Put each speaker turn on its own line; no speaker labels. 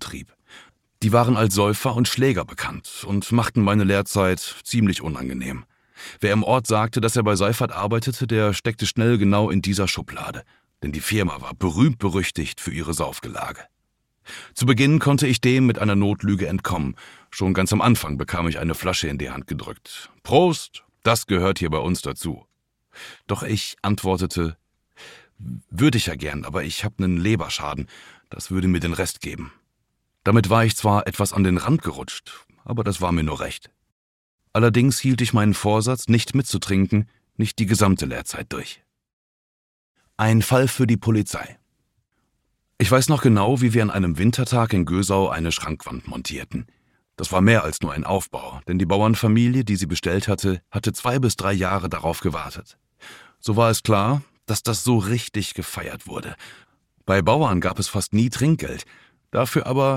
Betrieb. Die waren als Säufer und Schläger bekannt und machten meine Lehrzeit ziemlich unangenehm. Wer im Ort sagte, dass er bei Seifert arbeitete, der steckte schnell genau in dieser Schublade, denn die Firma war berühmt-berüchtigt für ihre Saufgelage. Zu Beginn konnte ich dem mit einer Notlüge entkommen. Schon ganz am Anfang bekam ich eine Flasche in die Hand gedrückt. »Prost, das gehört hier bei uns dazu.« Doch ich antwortete, »Würde ich ja gern, aber ich habe einen Leberschaden, das würde mir den Rest geben.« Damit war ich zwar etwas an den Rand gerutscht, aber das war mir nur recht. Allerdings hielt ich meinen Vorsatz, nicht mitzutrinken, nicht die gesamte Lehrzeit durch. Ein Fall für die Polizei. Ich weiß noch genau, wie wir an einem Wintertag in Gösau eine Schrankwand montierten. Das war mehr als nur ein Aufbau, denn die Bauernfamilie, die sie bestellt hatte, hatte 2 bis 3 Jahre darauf gewartet. So war es klar, dass das so richtig gefeiert wurde. Bei Bauern gab es fast nie Trinkgeld, dafür aber